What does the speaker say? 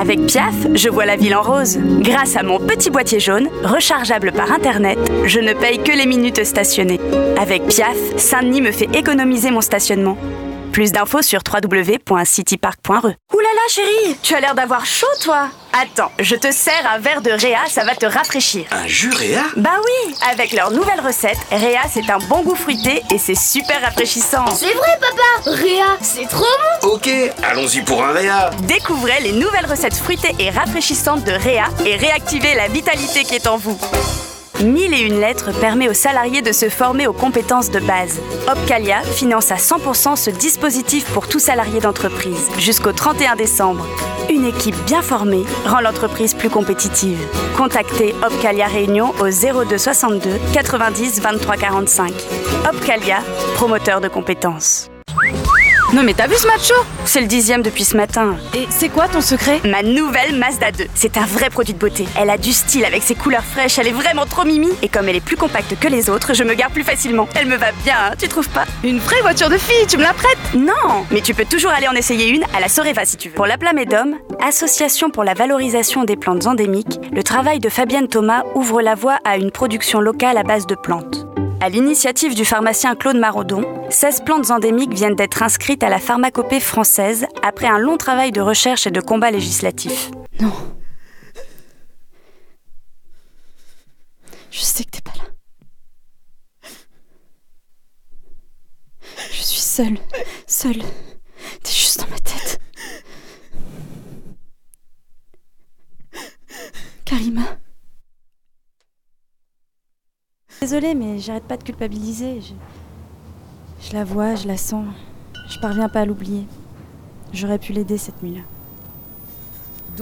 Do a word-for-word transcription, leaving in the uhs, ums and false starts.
Avec Piaf, je vois la ville en rose. Grâce à mon petit boîtier jaune, rechargeable par Internet, je ne paye que les minutes stationnées. Avec Piaf, Saint-Denis me fait économiser mon stationnement. Plus d'infos sur w w w point citypark point r e. Ouh là là, chérie, tu as l'air d'avoir chaud, toi. Attends, je te sers un verre de Réa, ça va te rafraîchir. Un jus Réa ? Bah oui, avec leur nouvelle recette, Réa, c'est un bon goût fruité et c'est super rafraîchissant. C'est vrai, papa. Réa, c'est trop bon. Ok, allons-y pour un Réa. Découvrez les nouvelles recettes fruitées et rafraîchissantes de Réa et réactivez la vitalité qui est en vous. Mille et une lettres permet aux salariés de se former aux compétences de base. Opcalia finance à cent pour cent ce dispositif pour tout salarié d'entreprise jusqu'au trente et un décembre. Une équipe bien formée rend l'entreprise plus compétitive. Contactez Opcalia Réunion au zéro deux soixante-deux quatre-vingt-dix vingt-trois quarante-cinq. Opcalia, promoteur de compétences. Non mais t'as vu ce macho ? C'est le dixième depuis ce matin. Et c'est quoi ton secret ? Ma nouvelle Mazda deux. C'est un vrai produit de beauté. Elle a du style avec ses couleurs fraîches, elle est vraiment trop mimi. Et comme elle est plus compacte que les autres, je me gare plus facilement. Elle me va bien, hein, tu trouves pas ? Une vraie voiture de fille, tu me la prêtes ? Non, mais tu peux toujours aller en essayer une à la Soreva si tu veux. Pour la Plamédome, association pour la valorisation des plantes endémiques, le travail de Fabienne Thomas ouvre la voie à une production locale à base de plantes. À l'initiative du pharmacien Claude Maraudon, seize plantes endémiques viennent d'être inscrites à la pharmacopée française après un long travail de recherche et de combat législatif. Non. Je sais que t'es pas là. Je suis seule, seule. T'es juste dans ma tête. Karima. Désolée, mais j'arrête pas de culpabiliser. Je... je la vois, je la sens. Je parviens pas à l'oublier. J'aurais pu l'aider cette nuit-là.